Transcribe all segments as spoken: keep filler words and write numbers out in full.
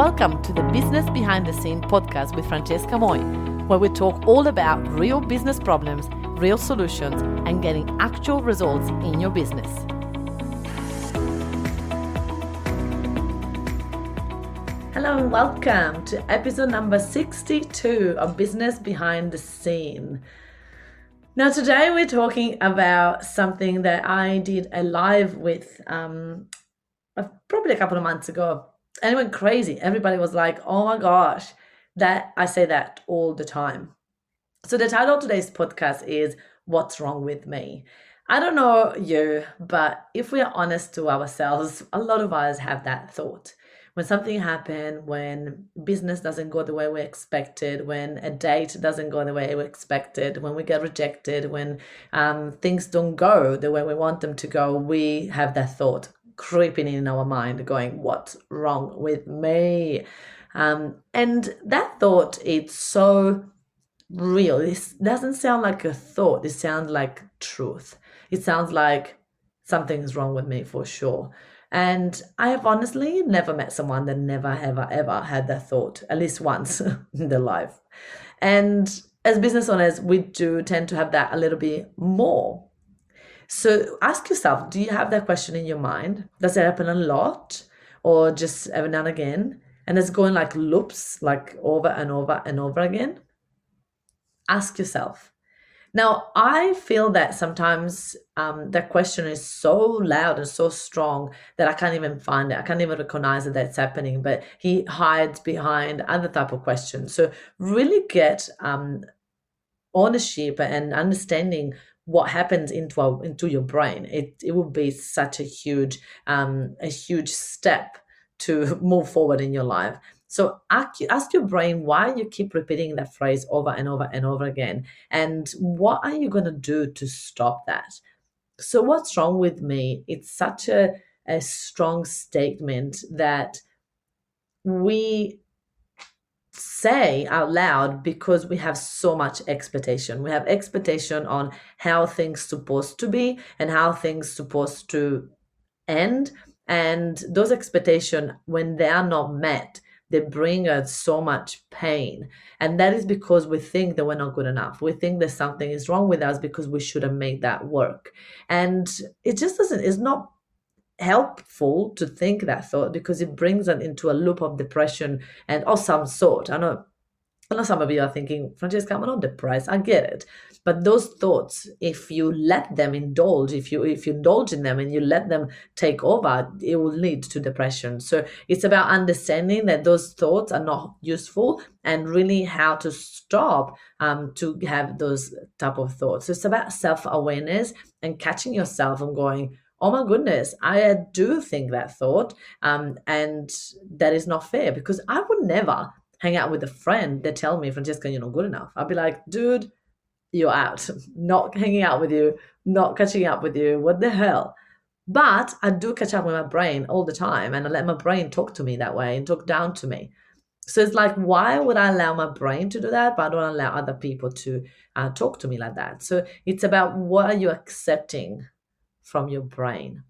Welcome to the Business Behind the Scene podcast with Francesca Moy, where we talk all about real business problems, real solutions, and getting actual results in your business. Hello and welcome to episode number sixty-two of Business Behind the Scene. Now today we're talking about something that I did a live with um, probably a couple of months ago. And it went crazy. Everybody was like, oh my gosh, that I say that all the time. So the title of today's podcast is What's Wrong With Me? I don't know you, but if we are honest to ourselves, a lot of us have that thought. When something happens, when business doesn't go the way we expected, when a date doesn't go the way we expected, when we get rejected, when um, things don't go the way we want them to go, we have that thought creeping in our mind going, what's wrong with me? Um, and that thought, it's so real. It doesn't sound like a thought. It sounds like truth. It sounds like something's wrong with me for sure. And I have honestly never met someone that never, ever, ever had that thought, at least once in their life. And as business owners, we do tend to have that a little bit more. So ask yourself, do you have that question in your mind? Does it happen a lot or just every now and again? And it's going like loops, like over and over and over again? Ask yourself. Now, I feel that sometimes um, that question is so loud and so strong that I can't even find it. I can't even recognize that that's happening, but he hides behind other type of questions. So really get um, ownership and understanding what happens into our, into your brain. It it will be such a huge um a huge step to move forward in your life. So ask, ask your brain why you keep repeating that phrase over and over and over again, and what are you going to do to stop that? So what's wrong with me? It's such a a strong statement that we say out loud because we have so much expectation. We have expectation on how things supposed to be and how things supposed to end. And those expectations, when they are not met, they bring us so much pain. And that is because we think that we're not good enough. We think that something is wrong with us because we should have made that work. And it just doesn't, it's not helpful to think that thought because it brings us into a loop of depression and of some sort. I know, I know some of you are thinking, Francesca, I'm not depressed. I get it. But those thoughts, if you let them indulge, if you if you indulge in them and you let them take over, it will lead to depression. So it's about understanding that those thoughts are not useful and really how to stop um, to have those type of thoughts. So it's about self-awareness and catching yourself and going, oh my goodness, I do think that thought, um, and that is not fair because I would never hang out with a friend that tell me, Francesca, you're not good enough. I'd be like, dude, you're out. Not hanging out with you, not catching up with you. What the hell? But I do catch up with my brain all the time, and I let my brain talk to me that way and talk down to me. So it's like, why would I allow my brain to do that, but I don't allow other people to uh, talk to me like that? So it's about what are you accepting from your brain.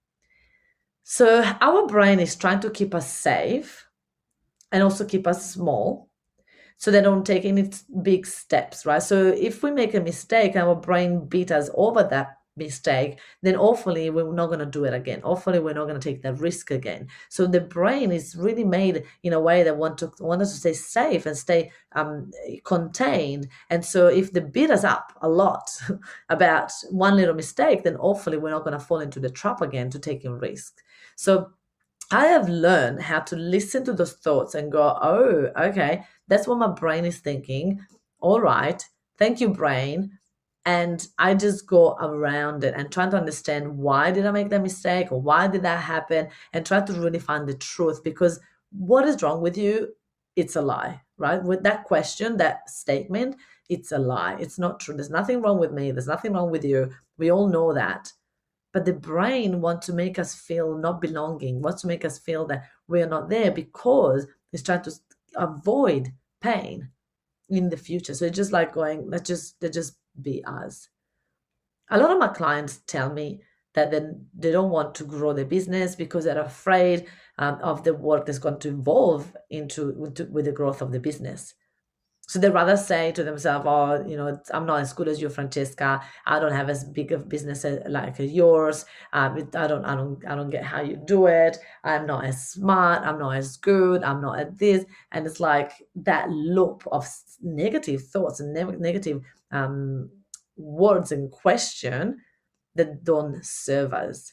So our brain is trying to keep us safe and also keep us small so they don't take any big steps, right? So if we make a mistake, our brain beat us over that mistake, then hopefully we're not going to do it again. Hopefully we're not going to take that risk again. So the brain is really made in a way that want to want us to stay safe and stay um, contained. And so if they beat us up a lot about one little mistake, then hopefully we're not going to fall into the trap again to taking risk. So I have learned how to listen to those thoughts and go, oh, okay, that's what my brain is thinking. All right, thank you, brain. And I just go around it and try to understand why did I make that mistake or why did that happen and try to really find the truth, because what is wrong with you? It's a lie, right? With that question, that statement, it's a lie. It's not true. There's nothing wrong with me. There's nothing wrong with you. We all know that. But the brain wants to make us feel not belonging, wants to make us feel that we are not there because it's trying to avoid pain in the future. So it's just like going, let's just, let's just be us. A lot of my clients tell me that then they don't want to grow their business because they're afraid um, of the work that's going to evolve into with, with the growth of the business. So they rather say to themselves, oh, you know, I'm not as good as you, Francesca. I don't have as big of business as, like yours. Um, I don't, I don't, I don't get how you do it. I'm not as smart. I'm not as good. I'm not at this. And it's like that loop of negative thoughts and ne- negative um, words and question that don't serve us.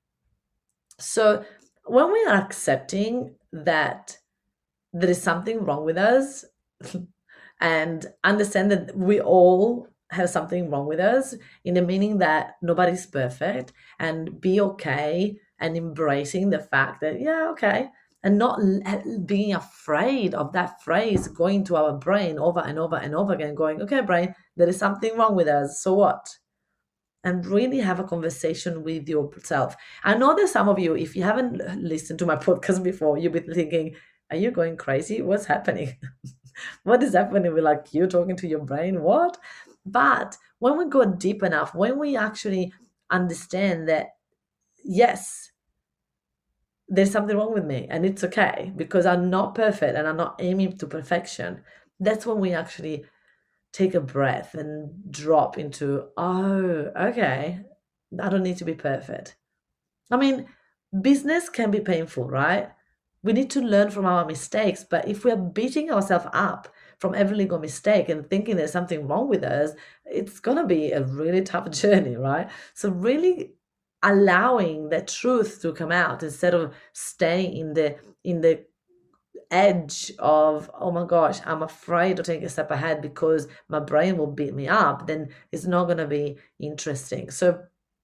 So when we are accepting that there is something wrong with us, and understand that we all have something wrong with us, in the meaning that nobody's perfect, and be okay and embracing the fact that, yeah, okay, and not being afraid of that phrase going to our brain over and over and over again, going, okay, brain, there is something wrong with us, so what? And really have a conversation with yourself. I know that some of you, if you haven't listened to my podcast before, you'll be thinking, are you going crazy? What's happening? What is happening with like you talking to your brain? What? But when we go deep enough, when we actually understand that, yes, there's something wrong with me and it's okay because I'm not perfect and I'm not aiming to perfection, that's when we actually take a breath and drop into, oh, okay, I don't need to be perfect. I mean, business can be painful, right? We need to learn from our mistakes, but if we're beating ourselves up from every legal mistake and thinking there's something wrong with us, it's going to be a really tough journey, right? So really allowing the truth to come out instead of staying in the in the edge of, oh my gosh, I'm afraid to take a step ahead because my brain will beat me up, then it's not going to be interesting. So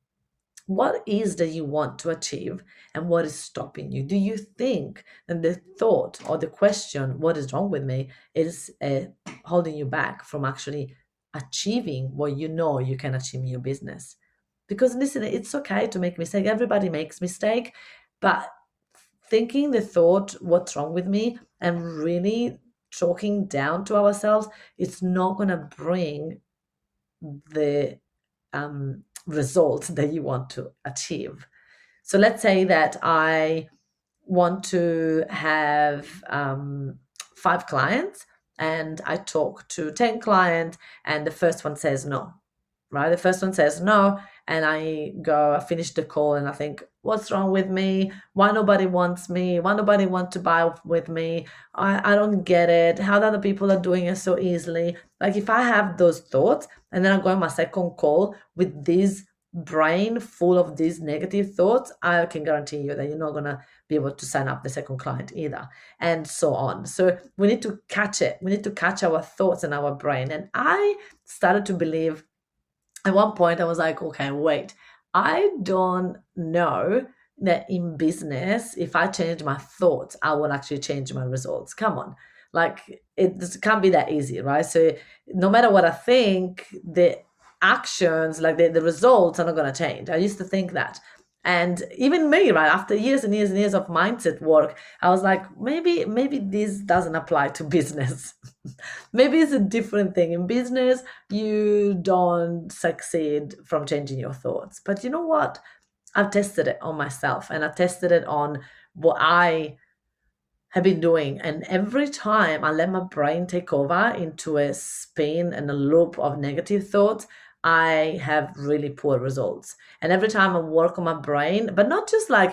what is that you want to achieve and what is stopping you? Do you think that the thought or the question, what is wrong with me, is uh, holding you back from actually achieving what you know you can achieve in your business? Because listen, it's okay to make mistake. Everybody makes mistake, but thinking the thought, what's wrong with me, and really talking down to ourselves, it's not going to bring the um, result that you want to achieve. So let's say that I want to have um, five clients and I talk to ten clients and the first one says no, right? The first one says no, and I go, I finish the call and I think, what's wrong with me? Why nobody wants me? Why nobody wants to buy with me? I, I don't get it. How the other people are doing it so easily. Like if I have those thoughts and then I go on my second call with this brain full of these negative thoughts, I can guarantee you that you're not going to be able to sign up the second client either, and so on. So we need to catch it. We need to catch our thoughts in our brain. And I started to believe at one point, I was like, okay, wait, I don't know that in business, if I change my thoughts, I will actually change my results. Come on. Like it can't be that easy, right? So no matter what I think, the actions, like the, the results are not going to change. I used to think that. And even me, right, after years and years and years of mindset work, I was like, maybe, maybe this doesn't apply to business. Maybe it's a different thing. In business, you don't succeed from changing your thoughts. But you know what? I've tested it on myself and I've tested it on what I have been doing. And every time I let my brain take over into a spin and a loop of negative thoughts, I have really poor results. And every time I work on my brain, but not just like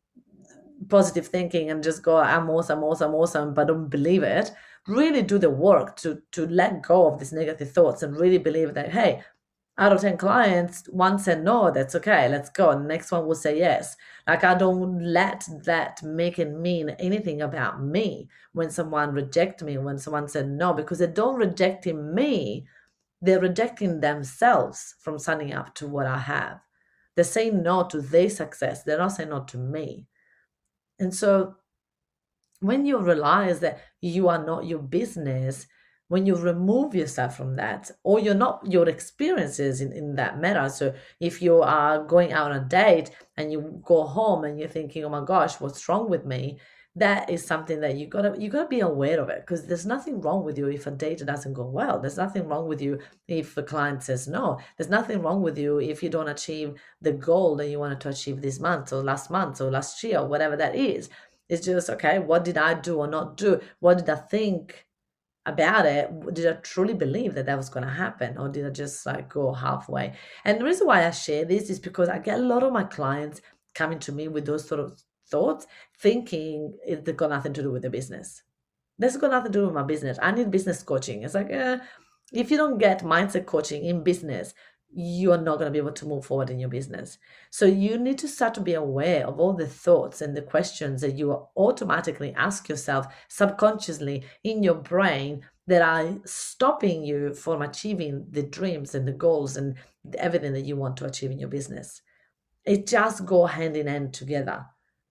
positive thinking and just go, I'm awesome, awesome, awesome, but don't believe it. Really do the work to to let go of these negative thoughts and really believe that, hey, out of ten clients, one said no, that's okay, let's go. And the next one will say yes. Like I don't let that make it mean anything about me when someone reject me, when someone said no, because they don't rejecting me, they're rejecting themselves from signing up to what I have. They're saying no to their success. They're not saying no to me. And so when you realize that you are not your business, when you remove yourself from that, or you're not your experiences in, in that matter. So if you are going out on a date and you go home and you're thinking, oh my gosh, what's wrong with me? That is something that you gotta you gotta be aware of it, because there's nothing wrong with you if a date doesn't go well. There's nothing wrong with you if the client says no. There's nothing wrong with you if you don't achieve the goal that you wanted to achieve this month or last month or last year or whatever that is. It's just, okay, what did I do or not do? What did I think about it? Did I truly believe that that was going to happen, or did I just like go halfway? And the reason why I share this is because I get a lot of my clients coming to me with those sort of thoughts, thinking it's got nothing to do with the business. That's got nothing to do with my business. I need business coaching. It's like, uh, if you don't get mindset coaching in business, you are not going to be able to move forward in your business. So you need to start to be aware of all the thoughts and the questions that you automatically ask yourself subconsciously in your brain that are stopping you from achieving the dreams and the goals and everything that you want to achieve in your business. It just go hand in hand together.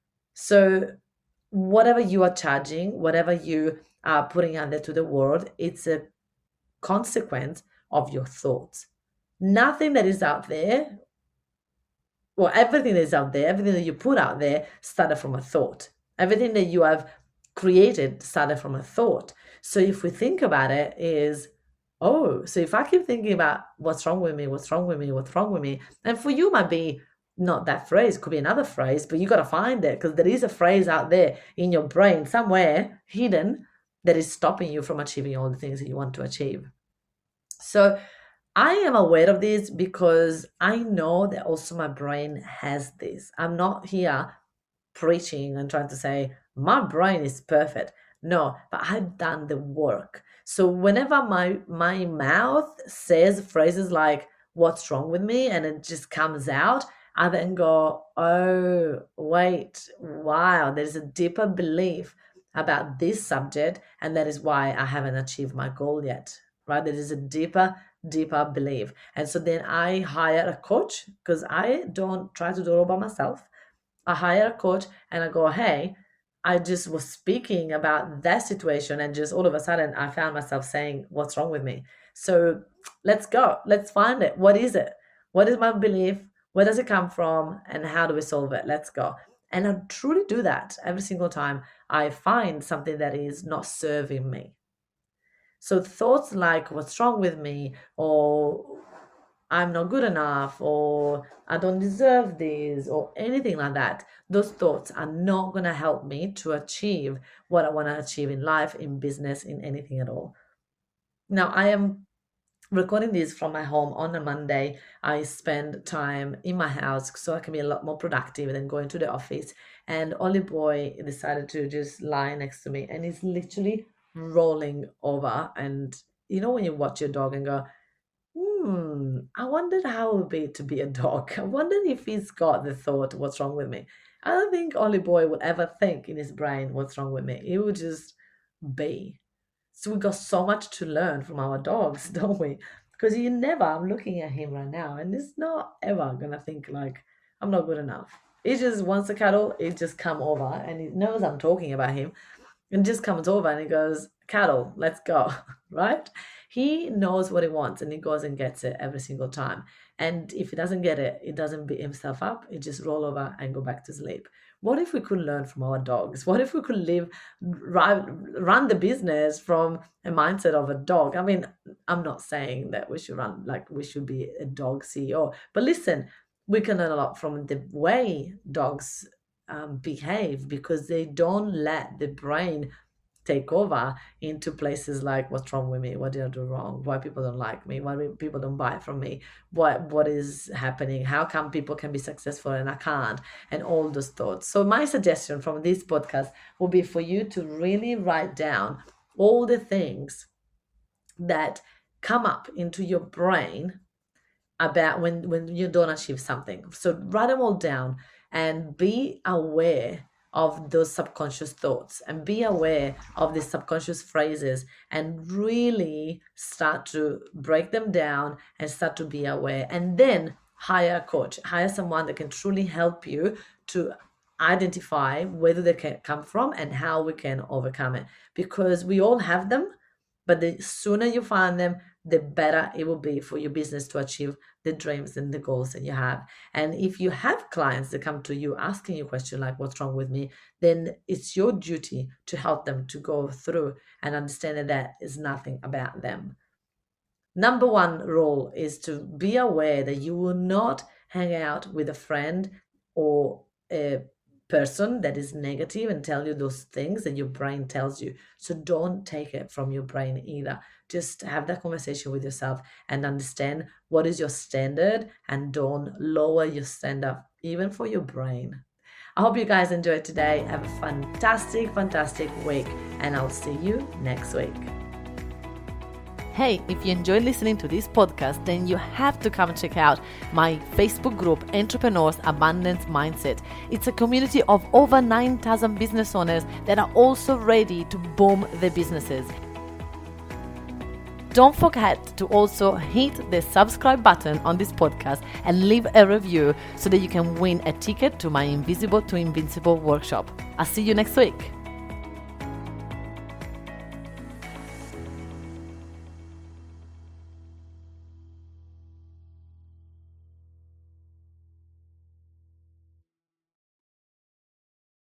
So whatever you are charging, whatever you are putting out there to the world, it's a consequence of your thoughts. Nothing that is out there, well, everything that is out there, everything that you put out there started from a thought. Everything that you have created started from a thought. So if we think about it, is, oh, so if I keep thinking about what's wrong with me, what's wrong with me, what's wrong with me, and for you might be not that phrase, could be another phrase, but you got to find it, because there is a phrase out there in your brain somewhere hidden that is stopping you from achieving all the things that you want to achieve. So I am aware of this because I know that also my brain has this. I'm not here preaching and trying to say my brain is perfect. No, but I've done the work. So whenever my my mouth says phrases like what's wrong with me and it just comes out, I then go, oh, wait, wow, there's a deeper belief about this subject, and that is why I haven't achieved my goal yet, right? There is a deeper, deeper belief. And so then I hire a coach, because I don't try to do it all by myself. I hire a coach and I go, hey, I just was speaking about that situation, and just all of a sudden I found myself saying, what's wrong with me? So let's go. Let's find it. What is it? What is my belief? Where does it come from? And how do we solve it? Let's go. And I truly do that every single time I find something that is not serving me. So thoughts like what's wrong with me, or I'm not good enough, or I don't deserve this, or anything like that, those thoughts are not going to help me to achieve what I want to achieve in life, in business, in anything at all. Now, I am recording this from my home on a Monday. I spend time in my house so I can be a lot more productive than going to the office. And Ollie Boy decided to just lie next to me, and he's literally rolling over. And you know, when you watch your dog and go, hmm, I wondered how it would be to be a dog. I wondered if he's got the thought, what's wrong with me? I don't think Ollie Boy would ever think in his brain, what's wrong with me? He would just be. So we got so much to learn from our dogs, don't we? Because you never, I'm looking at him right now, and he's not ever gonna think like, I'm not good enough. He just wants a cuddle, he just come over, and he knows I'm talking about him, and just comes over and he goes, cuddle, let's go, right? He knows what he wants, and he goes and gets it every single time. And if he doesn't get it, he doesn't beat himself up. He just roll over and go back to sleep. What if we could learn from our dogs? What if we could live, run the business from a mindset of a dog? I mean, I'm not saying that we should run like we should be a dog C E O, but listen, we can learn a lot from the way dogs um, behave, because they don't let the brain take over into places like what's wrong with me, what did I do wrong, why people don't like me, why people don't buy from me, what what is happening, how come people can be successful and I can't, and all those thoughts. So my suggestion from this podcast will be for you to really write down all the things that come up into your brain about when when you don't achieve something. So write them all down and be aware of those subconscious thoughts, and be aware of these subconscious phrases, and really start to break them down and start to be aware. And then hire a coach, hire someone that can truly help you to identify whether they can come from and how we can overcome it, because we all have them, but the sooner you find them, the better it will be for your business to achieve the dreams and the goals that you have. And if you have clients that come to you asking you a question like, what's wrong with me? Then it's your duty to help them to go through and understand that that is nothing about them. Number one rule is to be aware that you will not hang out with a friend or a person that is negative and tell you those things that your brain tells you. So don't take it from your brain either. Just have that conversation with yourself and understand what is your standard, and don't lower your standard even for your brain. I hope you guys enjoyed today. Have a fantastic, fantastic week, and I'll see you next week. Hey, if you enjoyed listening to this podcast, then you have to come check out my Facebook group, Entrepreneurs Abundance Mindset. It's a community of over nine thousand business owners that are also ready to boom their businesses. Don't forget to also hit the subscribe button on this podcast and leave a review so that you can win a ticket to my Invisible to Invincible workshop. I'll see you next week.